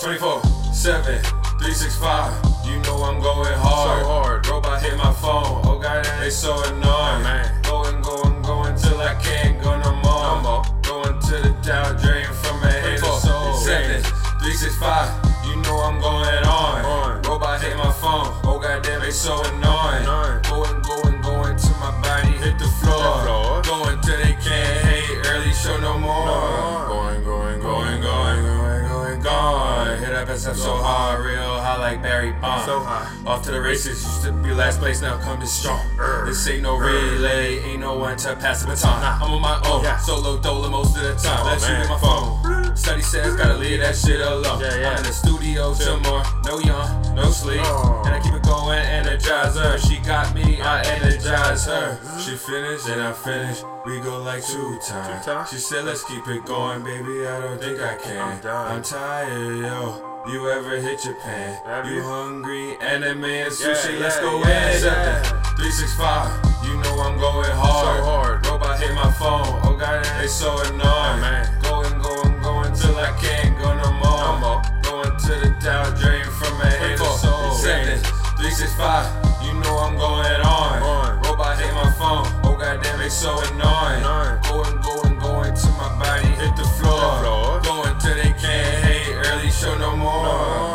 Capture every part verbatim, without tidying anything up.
twenty-four seven, three sixty-five. You know I'm going hard. So hard. Robot hit my phone. Oh god, they so annoying. Man. Going, going, going till I can't go no more. No more. Going to the Dow, drain from a head of soul. seven, three sixty-five. You know I'm going on. on. Robot hit my phone. Oh god damn, they so annoying. Annoying. Going, going, going till my body hit the floor. The floor. Going till they can't hate. Early show no more. No. Going, going, going, going, going, going, going. Hit up S F so hard, real high like Barry Bonds. So high. Off to the races, used to be last place, now coming strong. Urgh. This ain't no relay, ain't no one to pass the baton. I'm on my own, Yeah. solo dolo most of the time. Oh, Let's shoot man. with my phone. Study says gotta leave that shit alone. Yeah, yeah. I'm in the studio till more, no yawn, no sleep. Oh. And I keep it going, energize her. She got me, I energize her. She finished and I finished. We go like two times. Two times? She said let's keep it going, baby. I don't think I can. I'm done. I'm tired, yo. You ever hit Japan? Have you you? hungry? Anime and sushi, Yeah, let's yeah, go yeah, in. yeah. seven, three sixty-five. You know I'm going hard. So hard. Robot hit my phone. Oh god, they so annoying. man. Going, going, going till I can't go no more. No more. Going to the Dow, drain from a head of soul. seven, three sixty-five. You know I'm going on. On. Robot hit my phone. Oh god damn, they so annoying. Annoying. Going, going, going till my body hit the floor. The floor. Going till they can't hate. Early show no more.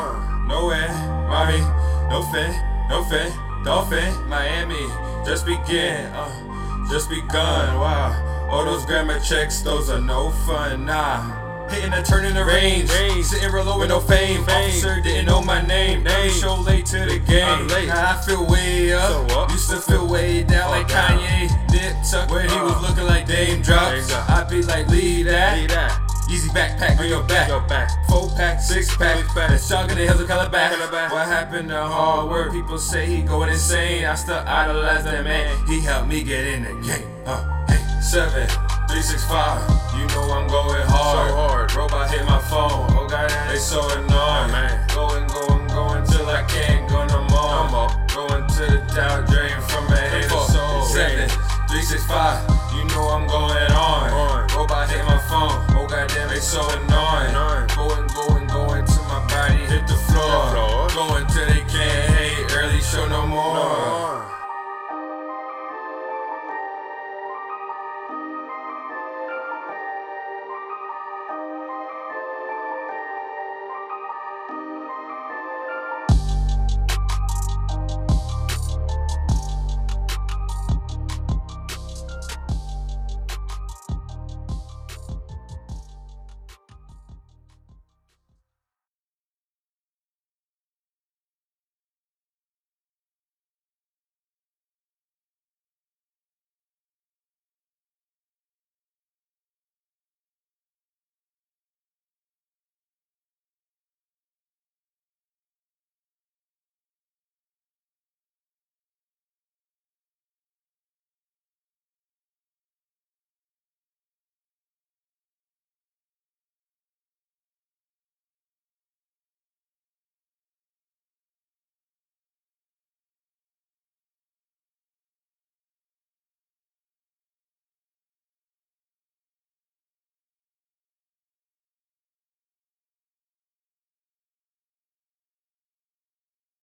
No. No way, mommy, no fin, no fin, dolphin, Miami, just begin, uh, just begun, wow. All those grammar checks, those are no fun, nah. Hitting and turning the range, Range. sitting real low with no fame. Fame. Officer didn't know my name, Name. show late to the game. I'm late. Now I feel way up, So up. used to feel way down Oh, like down. Kanye. Dip tuck when he Uh. was looking like Dame Drops. Dame Drops. I be like, leave that. See that. Easy backpack on your back. Go back. Four pack, six pack, Six pack. let's jog in the hills of Calabash. Calabash. What happened to hard work? People say he going insane. I still idolize that man. He helped me get in the game. Uh, hey, seven, three sixty-five. You know I'm going hard. So hard. Robot hit my phone. Oh god, they so annoying. Man. Going,